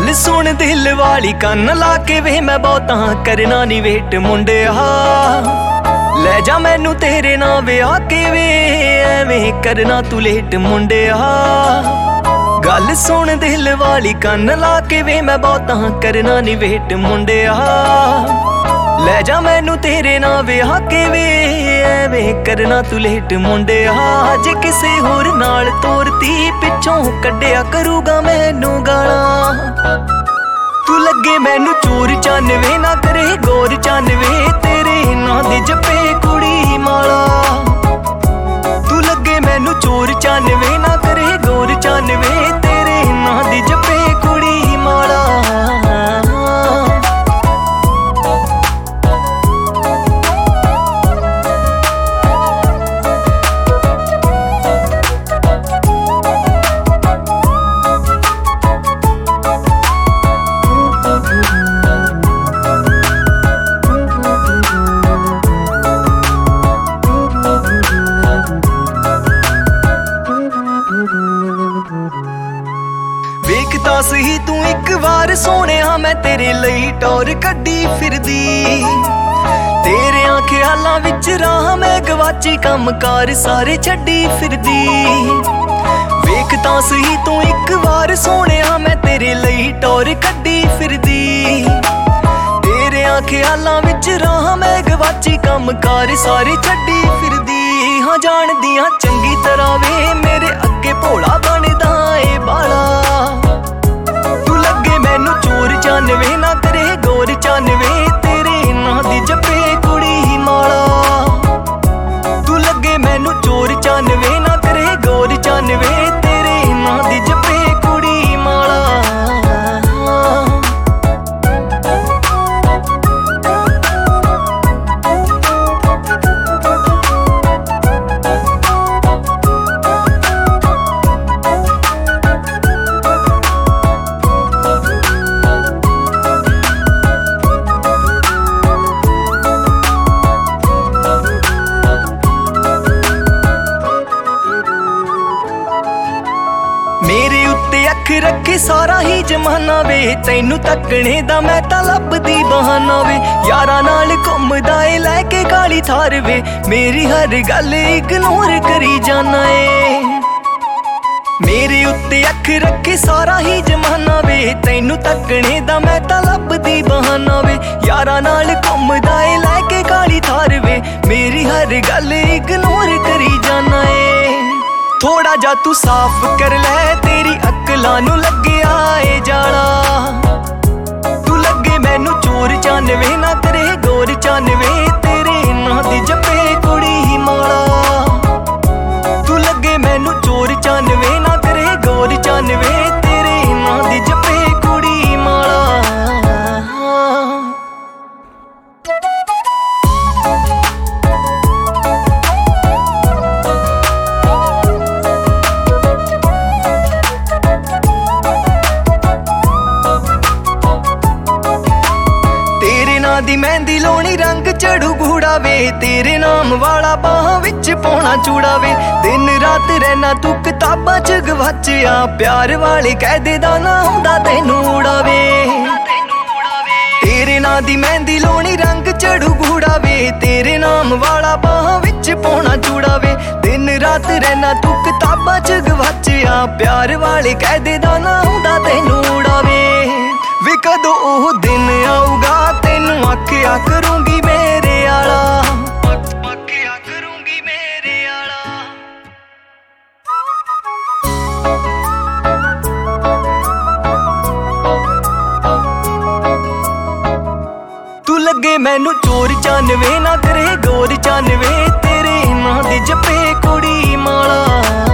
गल सुन दिल वाली कन ला के वे मैं बहुता करना नी वेट मुंडिया ले जा मैनू तेरे ना विआह के वे एवें करना तू लेट मुंडिया गल सुन दिल वाली कन ला के वे मैं बहुता करना नी वेट मुंडिया ले जा मैनू तेरे ना विआह के वे एवें करना तू लेट मुंडिया जे किसे होर नाल तोरती पिछों कड्डिया करूगा मैनू गालां तू लगे मैनू चोर चानवे ना करे गोर चानवे तेरे नां दी जपे कुड़ी माला तू लगे मैनू चोर चानवे ना करे गोर चानवे तेरे नां दी जपे कुड़ी माला वेखदा सही तू एक बार सोहणिया मैं तेरे लई टौर कड्डी फिरदी तेरे ख्यालां विच राह मैं गवाची कम कार सारे छड्डी फिरदी वेखदा सही तू एक बार सोहणिया मैं तेरे लई टौर कड्डी फिरदी तेरे ख्यालां विच राह मैं गवाची कम कार सारे छड्डी फिरदी हाँ जानदियां चंगी तरह वे मेरे अगे भोला बनदा ए बाला मैनू चोर चानवे ना करे गोर चानवे तेरे नां दी जपे कुड़ी माला तू लगे मैनू चोर चानवे ना करे गोर चानवे तेरे नां दी जपे कुड़ी माला मेरे उत्ते अख रखे सारा ही जमाना वे तैनू तकने दा मैं तां लभदी बहाना वे यारां नाल घुमदा ए लैके काली थार वे मेरी हर गल इग्नोर करी जाना ए मेरे उत्ते अख रखे सारा ही जमाना वे तैनू तकने दा मैं तां लभदी बहाना वे यारां नाल घुमदा ए लैके काली थार वे मेरी हर गल इग्नोर करी जाना ए थोड़ा जा तू साफ कर ले तेरी अकलां नू लग्गिया ए जाला तू लगे मैनू चोर चानवे ना करे गोर चानवे तेरे नां दी जपे कुड़ी माला तू लगे मैनू चोर चानवे ना करे गोर चानवे तेरे नां दी जपे कुड़ी माला दी मेहंदी लोनी रंग चढ़ू गूड़ा वे तेरे नाम वाला बाहां विच पौना चूड़ा वे दिन रात रहना तू किताबां च गवाचिया प्यार वाले कहदे दा ना हुंदा तैनू उड़ावे तेरे नां दी मेहंदी लोनी रंग चढ़ू गूड़ा वे तेरे नाम वाला बाहां विच पौना चूड़ा वे दिन रात रहना तू किताबां च गवाचिया प्यार वाले कहदे दा ना हुंदा तैनू उड़ावे वे कदों ओह दिन आऊगा तेनू आखिया करूंगी मेरे आला आखिया करूंगी मेरे आला तू लगे मैनू चोर चानवे ना करे गोर चानवे तेरे नां दी जपे कुड़ी माला